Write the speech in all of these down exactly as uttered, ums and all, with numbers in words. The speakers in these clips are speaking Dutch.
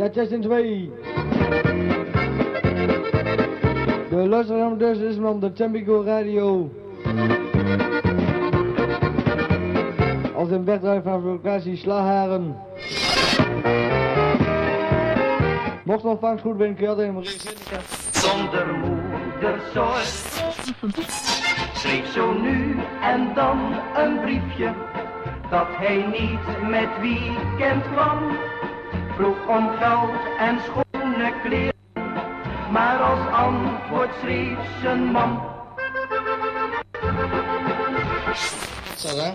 Ja, test in twee. De luisteraar dus is van de Tempico Radio. Als een wegdrijf van locatie Slagharen. Mocht de ontvangst goed ben, kun je altijd helemaal reageren. Zonder moederzorg schreef zo nu en dan een briefje dat hij niet met weekend kwam. Vroeg om geld en schone kleren, maar als antwoord schreef zijn man. Zo hè?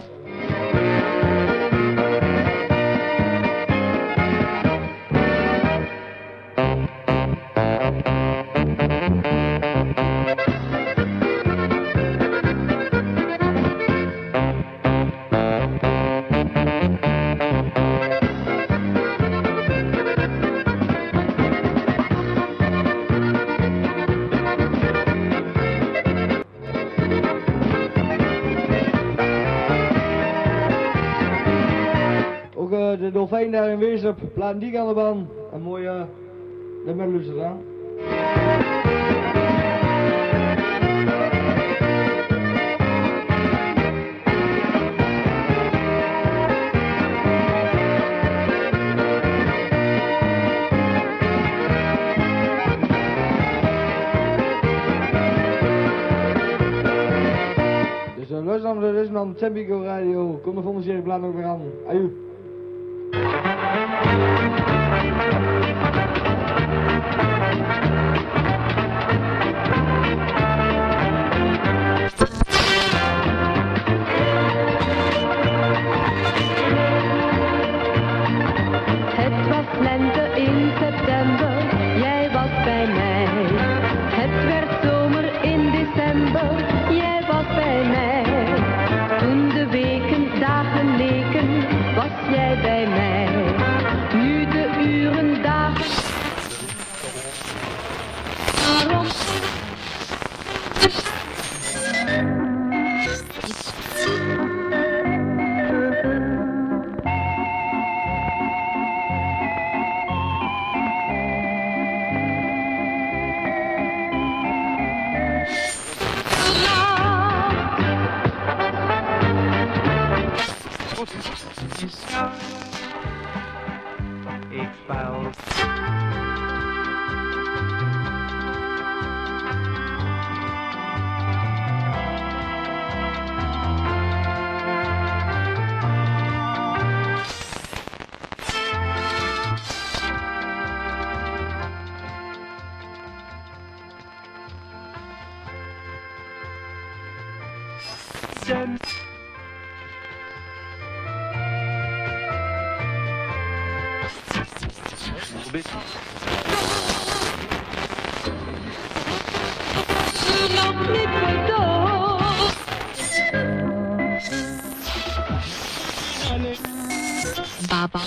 De dolfijn daar in Weesup, plaat die aan de baan. Een mooie de Merluzer aan. Dus een luisteraar, dat is dan Tempico Radio. Kom de volgende serie plaat nog weer aan. Aju. Het was lente in september, jij was bij mij. Het werd zomer in december, jij was bij mij. Toen de weken dagen leken, was jij bij mij. Nu de uren dagen. Waarom? Ik spel. Sem. Baba.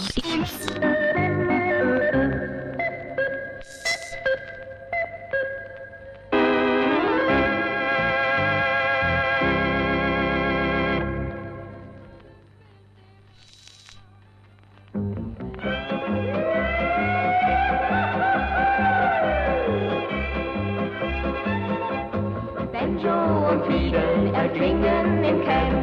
Banjo und Fiedel erklingen im Camp.